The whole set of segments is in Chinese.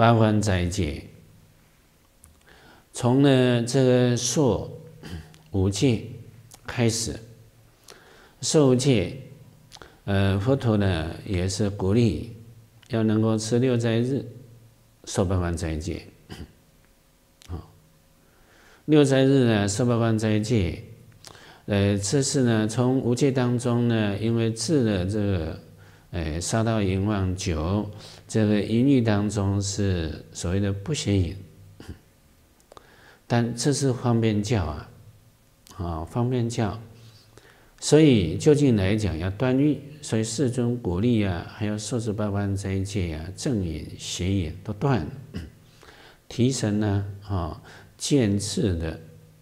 八关斋戒，从呢这个受五戒开始，受五戒，佛陀呢也是鼓励要能够持六斋日，受八关斋戒。六斋日呢，受八关斋戒，这是呢从五戒当中呢，因为治了这个，杀盗淫妄酒，这个淫欲当中是所谓的不邪淫，但这是方便教方便教，所以究竟来讲要断欲，所以世尊鼓励还有受持八关斋戒正淫邪淫都断，提升呢渐次的。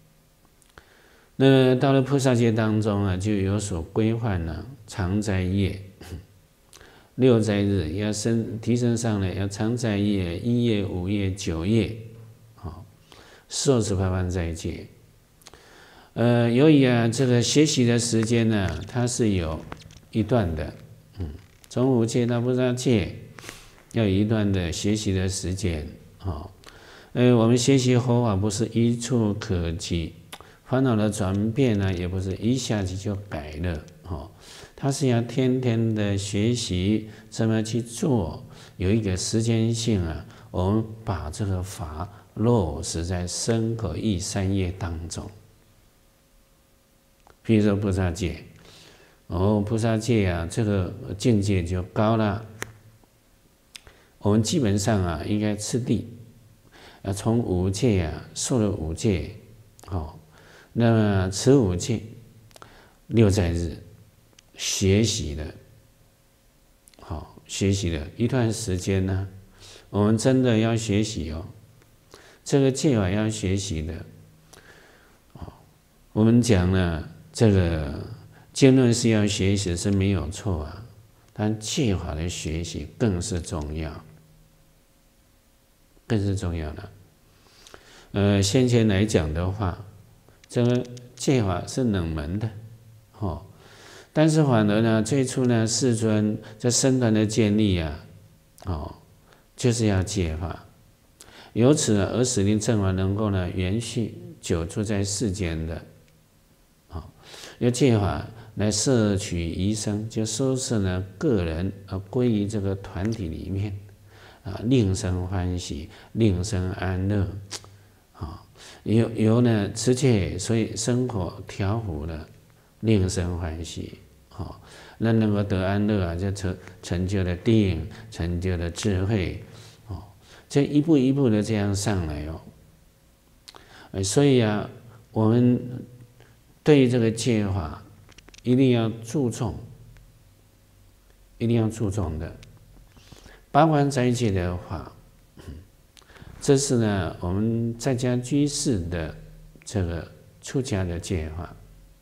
那到了菩萨戒当中就有所规范了，常斋夜、六斋日要提升上来，要常斋夜、1夜、5夜、9夜，受持八关斋戒。由于这个学习的时间呢，它是有一段的，从五戒到菩萨戒，要有一段的学习的时间，我们学习佛法不是一触可及，烦恼的转变呢，也不是一下子就改了，它是要天天的学习，怎么去做，有一个时间性我们把这个法落实在身口意三业当中。比如说菩萨戒，菩萨戒这个境界就高了。我们基本上应该次第。从五戒受了五戒，那么持五戒，六斋日，学习了一段时间呢，我们真的要学习这个戒法要学习的，我们讲呢，这个经论是要学习是没有错但戒法的学习更是重要。更是重要的。先前来讲的话，这个戒法是冷门的，但是反而呢，最初呢，世尊在僧团的建立就是要戒法，由此而使令正法能够呢延续久住在世间的，用戒法来摄取遗生，就收摄呢个人而归于这个团体里面。令生欢喜，令生安乐，由呢持戒，所以生活调伏了，令生欢喜，那能够得安乐就成就了定，成就了智慧，这一步一步的这样上来所以我们对于这个戒法一定要注重，一定要注重的。八关斋戒的话，这是呢我们在家居士的这个出家的戒法，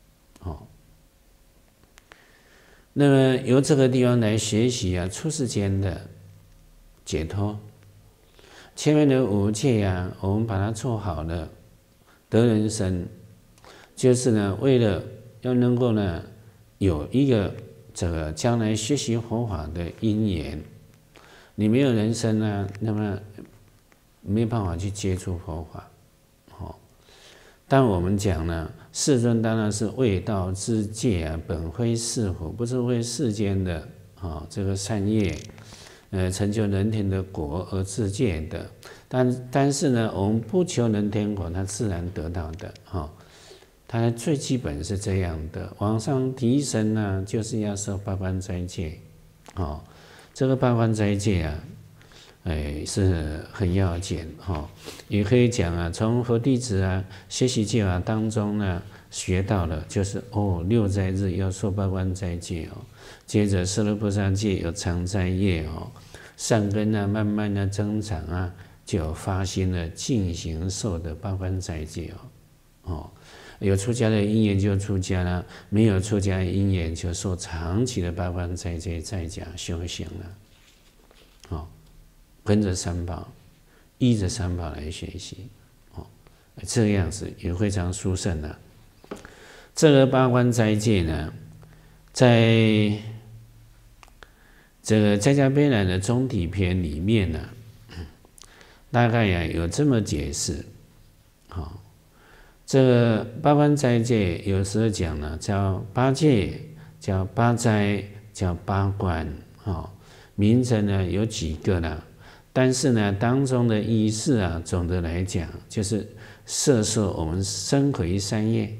那么由这个地方来学习出世间的解脱。前面的五戒我们把它做好了，得人生，就是呢为了要能够呢有一个这个将来学习佛法的因缘。你没有人生那么没办法去接触佛法，但我们讲呢，世尊当然是为道之戒本非世福，不是为世间的这个善业，成就人天的果而自戒的。但是呢，我们不求人天果，它自然得到的它最基本是这样的。往上提升呢，就是要受八关斋戒，这个八关斋戒是很要紧也可以讲从佛弟子学习戒法当中呢学到了，就是六斋日要受八关斋戒接着摄入菩萨戒有常斋夜善根慢慢的增长就有发心了进行受的八关斋戒有出家的因缘就出家了，没有出家的因缘就受长期的八关斋戒在家修行了，跟着三宝，依着三宝来学习，这样子也非常殊胜了。这个八关斋戒呢，在这个在家悲览的中体篇里面呢， 大概呀有这么解释，好，这个八关斋戒有时候讲呢叫八戒，叫八斋，叫八关，名称呢有几个呢？但是呢当中的意思啊，总的来讲就是摄受我们身回三业，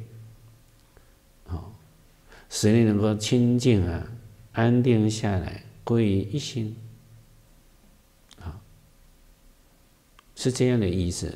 使你能够清净啊，安定下来，归于一心，是这样的意思。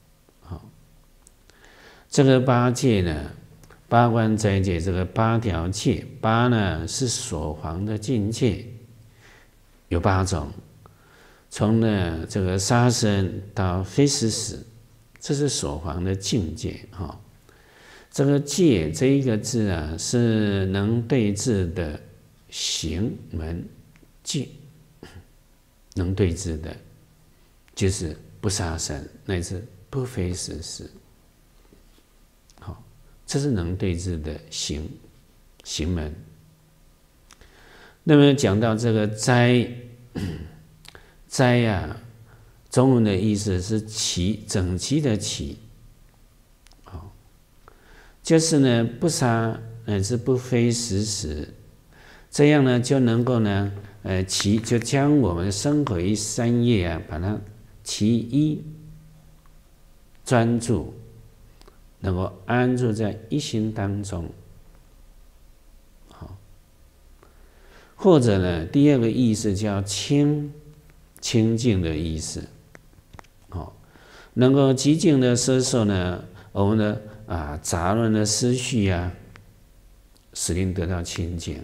这个八戒呢，八关斋戒这个八条戒，八呢是所黄的境界，有8种，从呢这个杀生到非死死，这是所黄的境界哈。这个戒这一个字啊，是能对治的行门戒，能对治的，就是不杀生乃至不非死死。好，这是能对治的行门。那么讲到这个斋，斋啊，中文的意思是齐，整齐的齐。就是呢，不杀乃至不非死死，这样呢就能够呢，齐就将我们身回三业啊，把它其一专注，能够安住在一心当中。好，或者呢，第二个意思叫清净的意思，能够极尽的摄受呢，我们的杂乱的思绪啊，使令得到清净。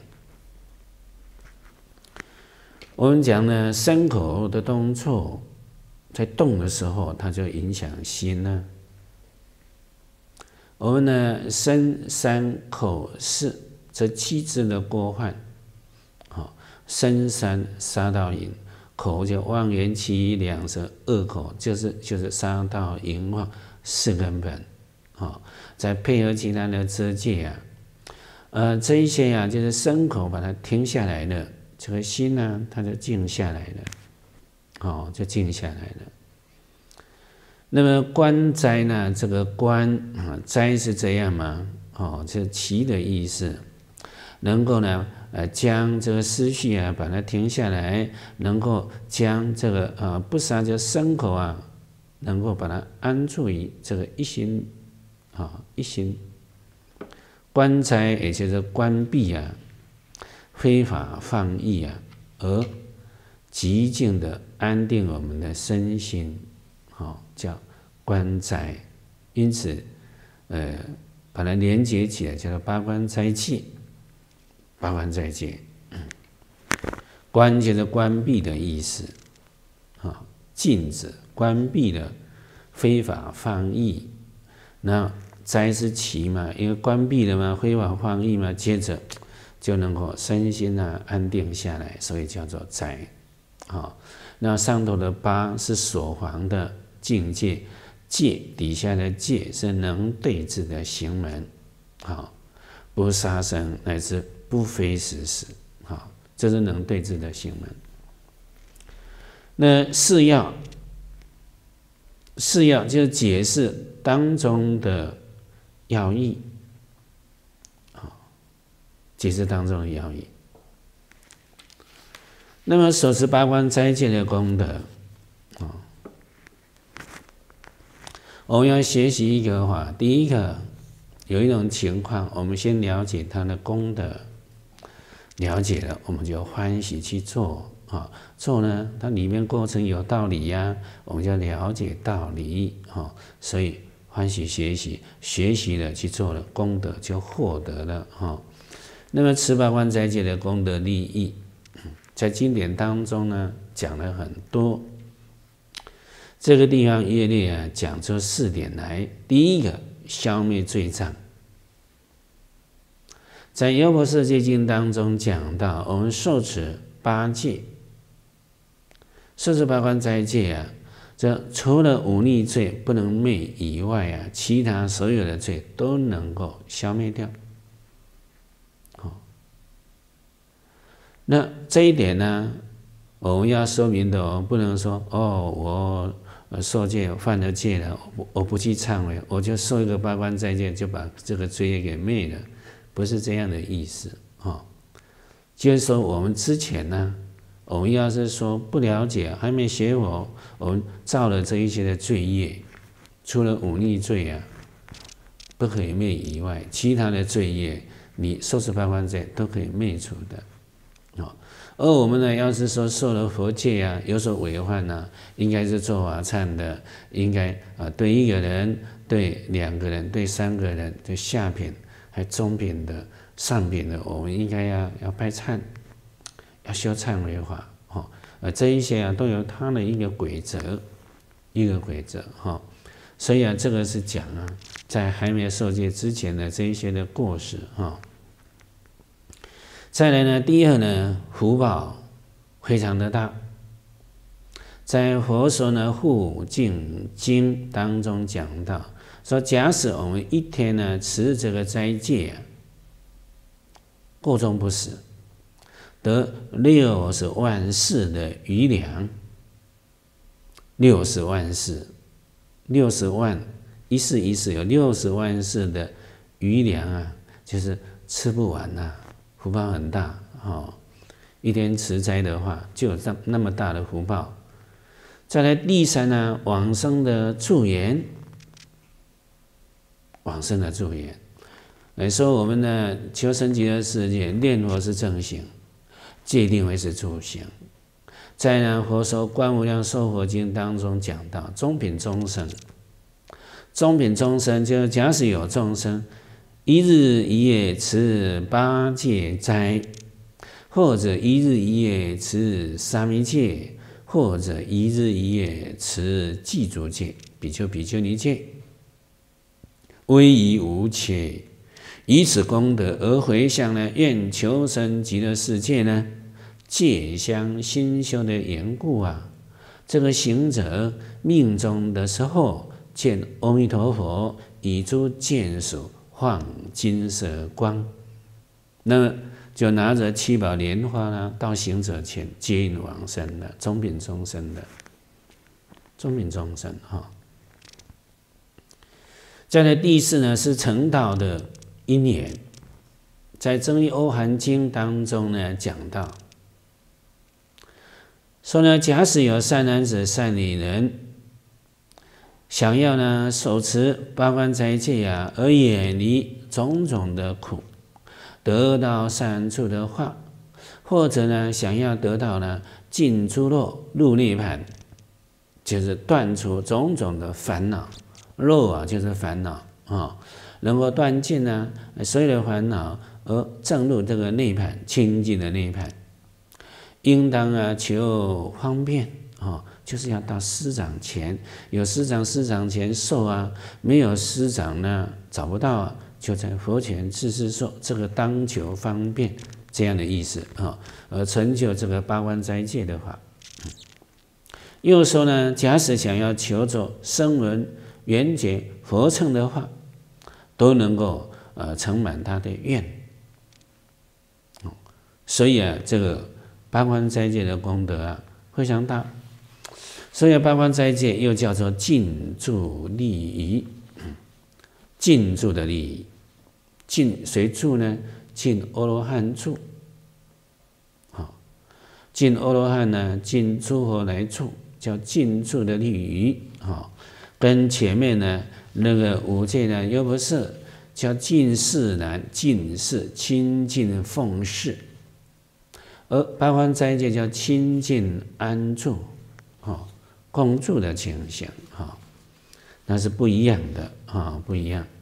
我们讲呢，身口的动作，在动的时候，它就影响心呢。我们呢，身三口四这7支的过患，身三杀盗淫，口就妄言其意两舌恶口，就是杀盗淫妄4根本。再配合其他的遮戒啊，这一些啊，就是身口把它停下来了，这个心呢，它就静下来了，就静下来了。那么观斋呢，这个观斋是这样吗？这齐的意思，能够呢，将这个思绪啊，把它停下来，能够将这个不杀这身口啊，能够把它安住于这个一心。一心观斋，也就是关闭啊，非法放逸啊，而极静的安定我们的身心，叫观斋。因此，把它连接起来，叫做八关斋戒。八关斋戒，关就是关闭的意思，禁止关闭的非法放逸。那斋是齐嘛，因为关闭了嘛，非法放逸嘛，接着就能够身心安定下来，所以叫做斋。那上头的八是所黄的境界，戒底下的戒是能对治的行门，不杀生乃至不非死死，这是能对治的行门。那四要就是解释当中的要义，解释当中的要义。那么手持八关斋戒的功德，我们要学习一个话，第一个有一种情况，我们先了解它的功德，了解了我们就欢喜去做。做呢，它里面过程有道理呀，我们就要了解道理，所以欢喜学习，学习了去做了，功德就获得了。那么持八关斋戒的功德利益，在经典当中呢讲了很多，这个地方约略讲出4点来。第一个，消灭罪障。在《优婆塞戒经》当中讲到，我们受持8戒。受持八关斋戒这除了忤逆罪不能灭以外其他所有的罪都能够消灭掉。那这一点呢，我们要说明的，不能说受戒犯了戒了，我不去忏悔，我就受一个八关斋戒，就把这个罪业给灭了，不是这样的意思啊。就是说，我们之前呢，我们要是说不了解，还没学佛，我们造了这一些的罪业，除了忤逆罪啊不可以灭以外，其他的罪业，你受持八关斋都可以灭除的啊。而我们呢，要是说受了佛戒啊，有所违犯呢，应该是做法忏的，应该对一个人、对两个人、对三个人、对下品、还中品的、上品的，我们应该要拜忏，要修忏悔法，这一些啊，都有它的一个规则，哈。所以啊，这个是讲啊，在还没受戒之前的这一些的过失哈。再来呢，第二呢，福报非常的大。在佛说呢《护净经》当中讲到，说假使我们一天呢持这个斋戒啊，过中不死，得60万世的余粮。60万世，60万一世有60万世的余粮啊，就是吃不完呐。福报很大一天持斋的话，就有那么大的福报。再来第三呢，往生的助缘，说我们的求生极乐世界念佛是正行，戒定慧是助行。在呢佛说《观无量寿佛经》当中讲到，中品众生，就是假使有众生一日一夜持8戒斋，或者一日一夜持沙弥戒，或者一日一夜持具足戒、比丘、比丘尼戒，威仪无缺，以此功德而回向呢，愿求生极乐世界呢，戒相心修的缘故啊，这个行者命中的时候，见阿弥陀佛以诸剑属放金色光，那么就拿着7宝莲花呢，到行者前接引往生的中品众生哈。再来第四呢，是成道的因缘，在《增一阿含经》当中呢讲到，说呢，假使有善男子、善女人，想要呢手持八关斋戒啊，而远离种种的苦，得到善处的话，或者呢想要得到呢尽诸漏入涅槃，就是断除种种的烦恼。漏啊就是烦恼能够断尽呢所有的烦恼，而证入这个涅槃，清净的涅槃，应当求方便就是要到师长前，有师长前受啊，没有师长呢找不到就在佛前自是受，这个当求方便这样的意思而成就这个八关斋戒的话。又说呢，假使想要求着声闻缘觉佛乘的话，都能够成满他的愿所以这个八关斋戒的功德非常大。所以八关斋戒又叫做尽助利益，尽助的利益，尽谁助呢？尽阿罗汉助尽阿罗汉呢，尽诸佛来助，叫尽助的利益跟前面呢那个5戒呢又不是，叫尽释难，尽释清净奉事，而八关斋戒叫清净安住共住的情形那是不一样的不一样。